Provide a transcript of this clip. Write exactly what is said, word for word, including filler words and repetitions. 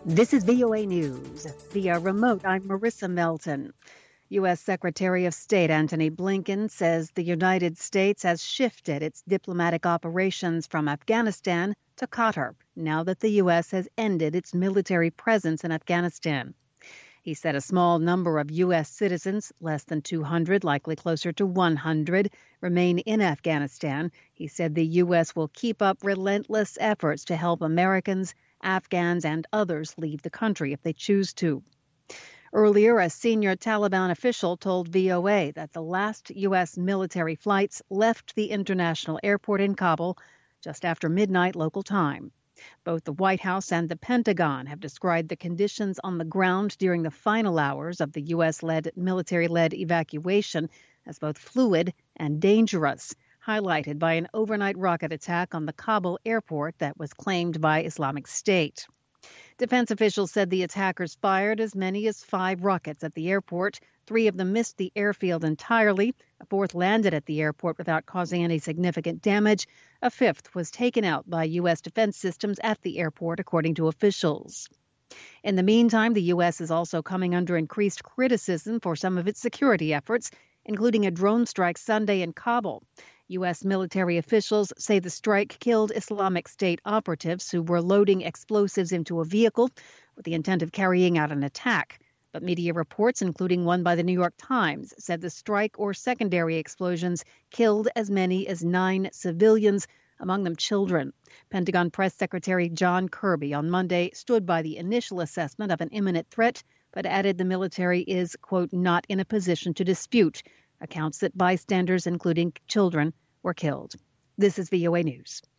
This is V O A News. Via remote, I'm Marissa Melton. U S. Secretary of State Antony Blinken says the United States has shifted its diplomatic operations from Afghanistan to Qatar now that the U S has ended its military presence in Afghanistan. He said a small number of U S citizens, less than two hundred, likely closer to one hundred, remain in Afghanistan. He said the U S will keep up relentless efforts to help Americans, Afghans, and others leave the country if they choose to. Earlier, a senior Taliban official told V O A that the last U S military flights left the international airport in Kabul just after midnight local time. Both the White House and the Pentagon have described the conditions on the ground during the final hours of the U S-led military-led evacuation as both fluid and dangerous, highlighted by an overnight rocket attack on the Kabul airport that was claimed by Islamic State. Defense officials said the attackers fired as many as five rockets at the airport. Three of them missed the airfield entirely. A fourth landed at the airport without causing any significant damage. A fifth was taken out by U S defense systems at the airport, according to officials. In the meantime, the U S is also coming under increased criticism for some of its security efforts, including a drone strike Sunday in Kabul. U S military officials say the strike killed Islamic State operatives who were loading explosives into a vehicle with the intent of carrying out an attack. But media reports, including one by the New York Times, said the strike or secondary explosions killed as many as nine civilians, among them children. Pentagon Press Secretary John Kirby on Monday stood by the initial assessment of an imminent threat, but added the military is, quote, not in a position to dispute accounts that bystanders, including children, were killed. This is V O A News.